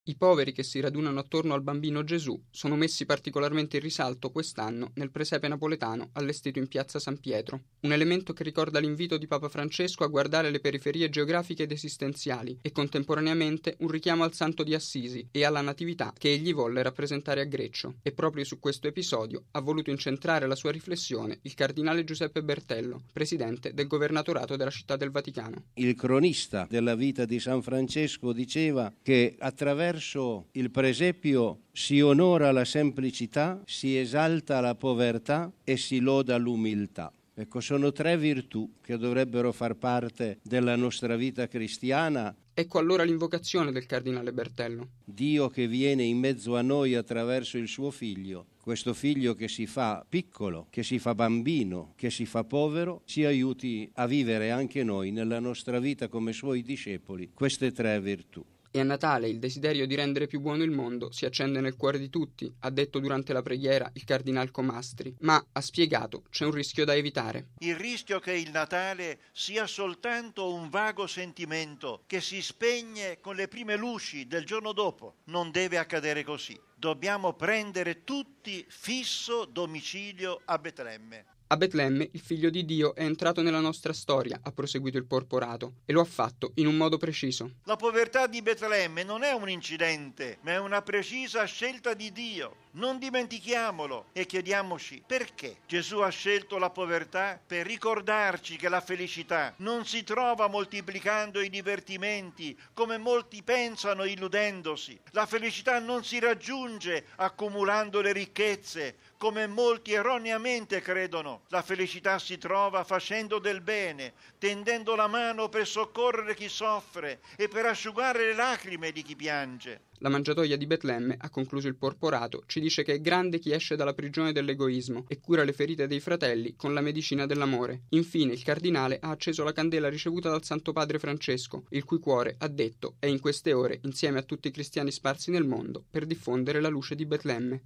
I poveri che si radunano attorno al bambino Gesù sono messi particolarmente in risalto quest'anno nel presepe napoletano allestito in piazza San Pietro, un elemento che ricorda l'invito di Papa Francesco a guardare le periferie geografiche ed esistenziali e contemporaneamente un richiamo al Santo di Assisi e alla Natività che egli volle rappresentare a Greccio. E proprio su questo episodio ha voluto incentrare la sua riflessione il cardinale Giuseppe Bertello, presidente del governatorato della Città del Vaticano. Il cronista della vita di San Francesco diceva che attraverso il presepio si onora la semplicità, si esalta la povertà e si loda l'umiltà. Ecco, sono 3 virtù che dovrebbero far parte della nostra vita cristiana. Ecco allora l'invocazione del cardinale Bertello. Dio che viene in mezzo a noi attraverso il suo figlio, questo figlio che si fa piccolo, che si fa bambino, che si fa povero, ci aiuti a vivere anche noi nella nostra vita come suoi discepoli queste 3 virtù. E a Natale il desiderio di rendere più buono il mondo si accende nel cuore di tutti, ha detto durante la preghiera il cardinal Comastri, ma, ha spiegato, c'è un rischio da evitare. Il rischio che il Natale sia soltanto un vago sentimento che si spegne con le prime luci del giorno dopo. Non deve accadere così. Dobbiamo prendere tutti fisso domicilio a Betlemme. A Betlemme il figlio di Dio è entrato nella nostra storia, ha proseguito il porporato, e lo ha fatto in un modo preciso. La povertà di Betlemme non è un incidente, ma è una precisa scelta di Dio. Non dimentichiamolo e chiediamoci perché Gesù ha scelto la povertà per ricordarci che la felicità non si trova moltiplicando i divertimenti, come molti pensano illudendosi. La felicità non si raggiunge accumulando le ricchezze, come molti erroneamente credono. La felicità si trova facendo del bene, tendendo la mano per soccorrere chi soffre e per asciugare le lacrime di chi piange. La mangiatoia di Betlemme, ha concluso il porporato, ci dice che è grande chi esce dalla prigione dell'egoismo e cura le ferite dei fratelli con la medicina dell'amore. Infine il cardinale ha acceso la candela ricevuta dal Santo Padre Francesco, il cui cuore, ha detto, è in queste ore insieme a tutti i cristiani sparsi nel mondo per diffondere la luce di Betlemme.